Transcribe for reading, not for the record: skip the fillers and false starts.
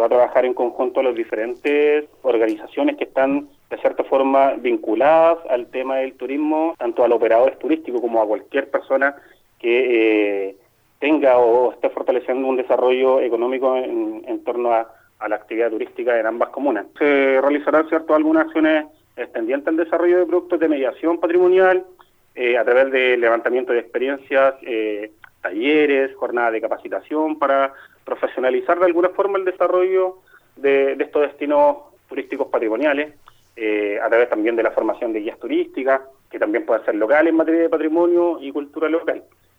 va a trabajar en conjunto a las diferentes organizaciones que están de cierta forma vinculadas al tema del turismo, tanto a los operadores turísticos como a cualquier persona que tenga o esté fortaleciendo un desarrollo económico en torno a la actividad turística en ambas comunas. Se realizarán, ¿cierto?, algunas acciones tendientes al desarrollo de productos de mediación patrimonial a través de levantamiento de experiencias, talleres, jornadas de capacitación para profesionalizar de alguna forma el desarrollo de estos destinos turísticos patrimoniales, a través también de la formación de guías turísticas, que también pueden ser locales en materia de patrimonio y cultura local.